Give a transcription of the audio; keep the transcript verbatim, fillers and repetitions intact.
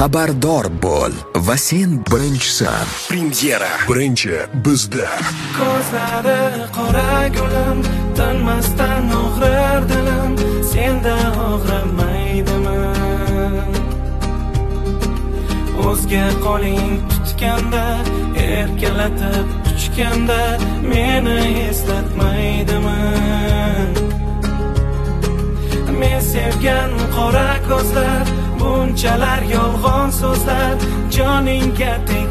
xabardor bo'l va sen birinchisan. Premyera birinchi bizda. Ko'zlari qora gulim, tinmasdan og'rir dilim, senda og'rimaydimi? O'zga qo'ling tutganda, erkalatib quchganda meni eslatmaydimi? Men sevgan qora ko'zlar, bunchalar yolg'on so'zlar joningga